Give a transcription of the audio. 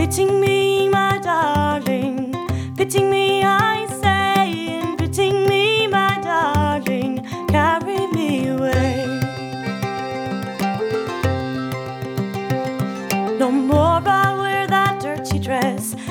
Fitting me, my darling, fitting me, I say, and fitting me, my darling, carry me away. No more I'll wear that dirty dress,